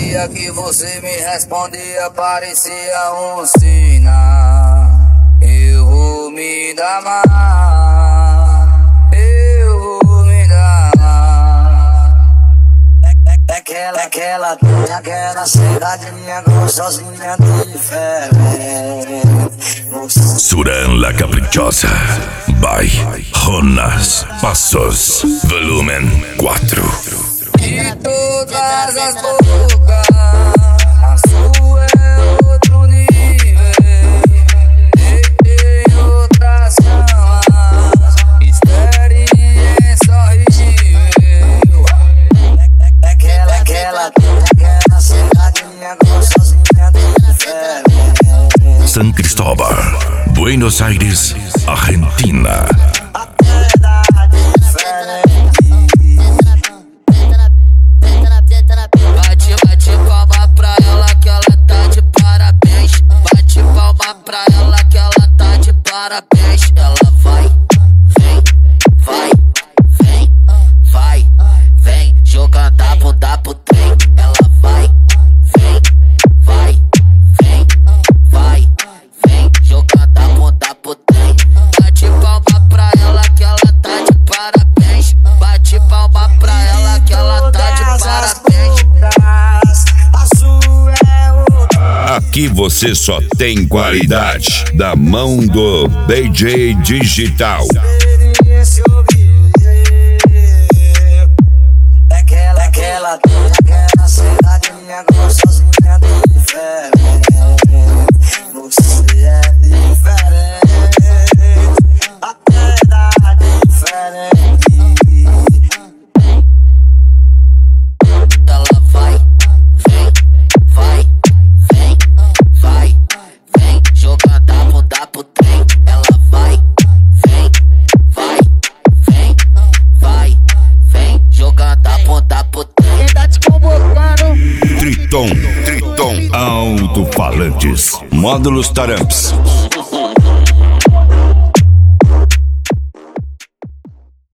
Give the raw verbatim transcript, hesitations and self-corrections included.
dia que você me respondia parecia um sinal. Eu vou me dar mal, eu vou me dar mal. É aquela, aquela, aquela cidadinha gostosinha diferente. Suran La Caprichosa by Jonas Passos, volumen quatro. De todas as bocas, a sua é outro nível. Deitei outras camas, experiência horrível. É aquela, aquela, aquela cidadinha gostosinha diferente. San Cristóbal, Buenos Aires, Argentina. Bate, bate palma pra ela que ela tá de parabéns. Bate palma pra ela que ela tá de parabéns. Ela vai, vem, vai, vem, vai, vem, jogando a bunda pro trem. Ela vai, vem, vai, vem, vai, vem, jogando a bunda pro trem. Bate palma pra ela que ela tá de parabéns. Bate palma pra ela que ela tá de parabéns. Aqui você só tem qualidade da mão do D J Digital. Aquela, aquela, aquela cidadinha gostosinha diferente. Você é diferente, até dá diferente. Ela vai, vem, vai, vem, vai, vem, jogando a bunda pro trem. Ela vai, vem, vai, vem, vai, vem, jogando a bunda pro trem. Quem tá te convocando? Triton, Triton, alto-falantes, módulos Taramps.